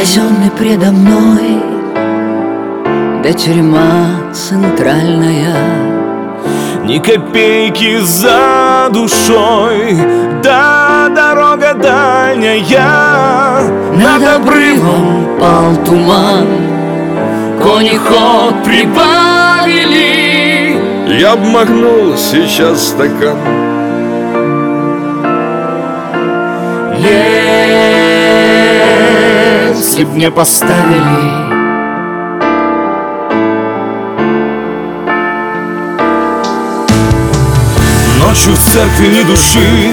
казенный предо мной, да тюрьма центральная. Ни копейки за душой, да дорога дальняя. Над обрывом пал туман, кони ход прибавили. Я б махнул сейчас стакан. Если б не поставили. Ночью в церкви ни души,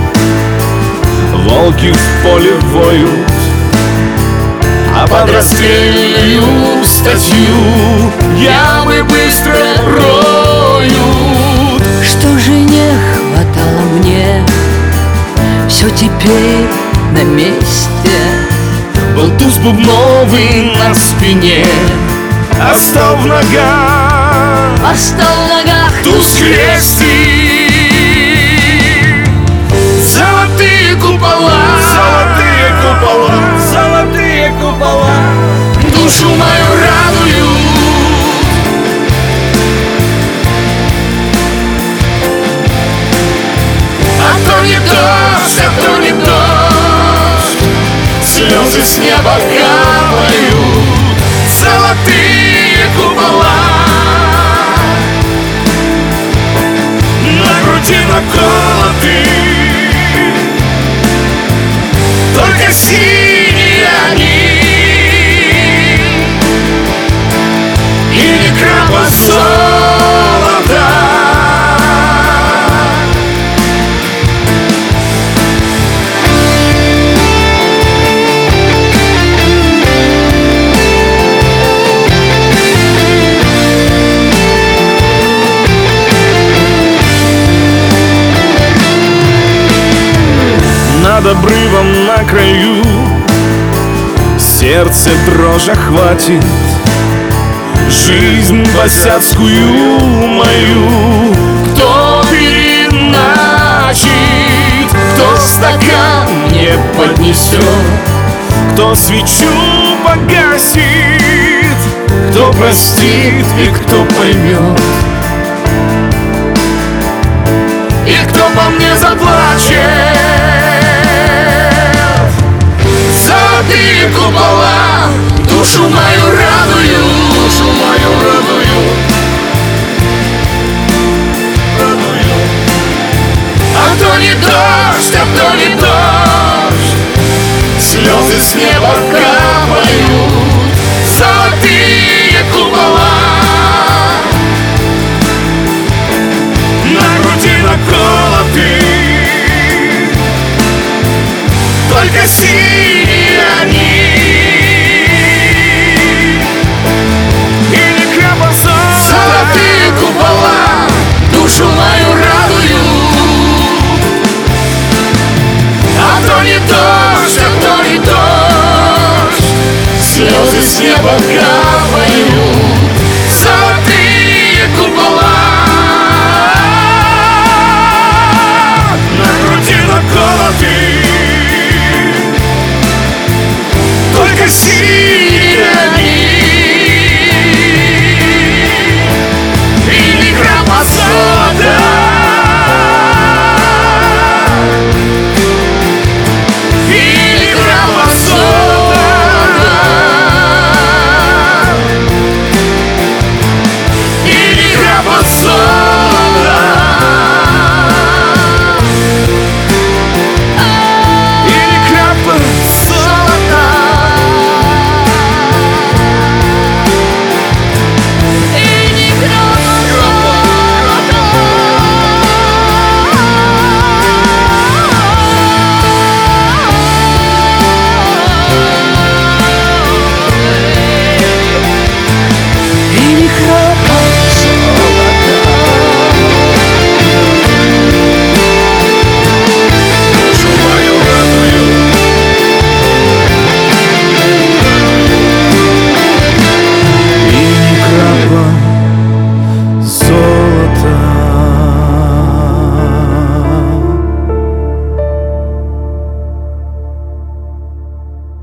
волки в поле воют, А под расстрельную статью ямы быстро роют. Что же не хватало мне, все теперь на месте. был туз бубновый на спине, а стал в ногах, туз крести. Золотые купола, Золотые купола, золотые купола душу мою радуют. А то не дождь, а то не дождь, слезы с неба капают. Золотые купола на груди наколоты, только синие они или крапла золота. над обрывом на краю сердце дрожь охватит. Жизнь босяцкую мою Кто переначит, кто стакан не поднесет, кто свечу погасит, кто простит и кто поймет, и кто по мне заплачет. Золотые купола душу мою радуют, душу мою радуют. А то не дождь, а то не дождь, слезы с неба капают. Золотые купола на груди наколоты, только синие они или крапла золота. Золотые купола душу мою радуют. А то не дождь, а то не дождь, слезы с неба